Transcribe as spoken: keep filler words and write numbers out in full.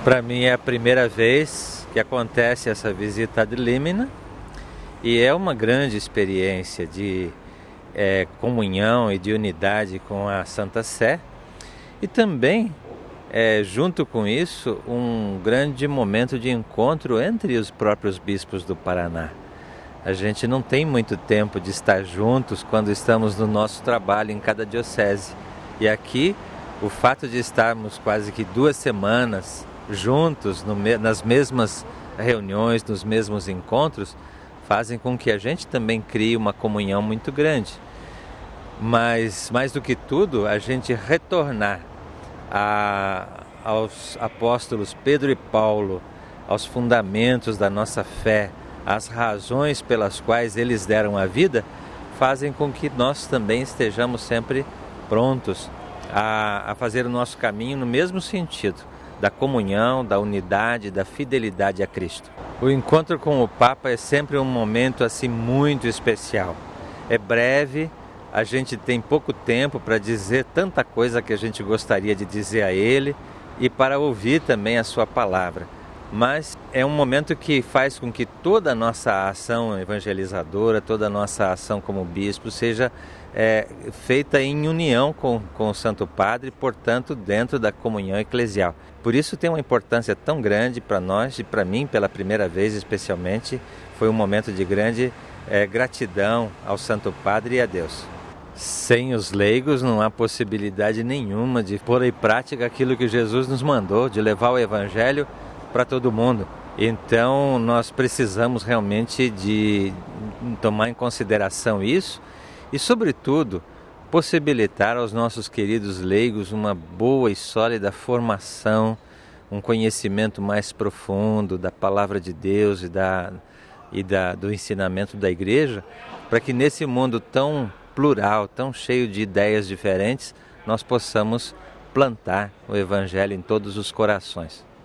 Para mim é a primeira vez que acontece essa visita ad limina e é uma grande experiência de é, comunhão e de unidade com a Santa Sé e também, é, junto com isso, um grande momento de encontro entre os próprios bispos do Paraná. A gente não tem muito tempo de estar juntos quando estamos no nosso trabalho em cada diocese. E aqui, o fato de estarmos quase que duas semanas juntos, no, nas mesmas reuniões, nos mesmos encontros, fazem com que a gente também crie uma comunhão muito grande. Mas, mais do que tudo, a gente retornar a, aos apóstolos Pedro e Paulo, aos fundamentos da nossa fé, as razões pelas quais eles deram a vida, fazem com que nós também estejamos sempre prontos a, a fazer o nosso caminho no mesmo sentido, da comunhão, da unidade, da fidelidade a Cristo. O encontro com o Papa é sempre um momento assim muito especial. É breve, a gente tem pouco tempo para dizer tanta coisa que a gente gostaria de dizer a ele e para ouvir também a sua palavra. Mas é um momento que faz com que toda a nossa ação evangelizadora, toda a nossa ação como bispo seja é, feita em união com, com o Santo Padre, portanto, dentro da comunhão eclesial. Por isso tem uma importância tão grande para nós e para mim, pela primeira vez especialmente, foi um momento de grande é, gratidão ao Santo Padre e a Deus. Sem os leigos não há possibilidade nenhuma de pôr em prática aquilo que Jesus nos mandou, de levar o Evangelho para todo mundo. Então nós precisamos realmente de tomar em consideração isso e, sobretudo, possibilitar aos nossos queridos leigos uma boa e sólida formação, um conhecimento mais profundo da palavra de Deus e, da, e da, do ensinamento da Igreja, para que nesse mundo tão plural, tão cheio de ideias diferentes, nós possamos plantar o Evangelho em todos os corações.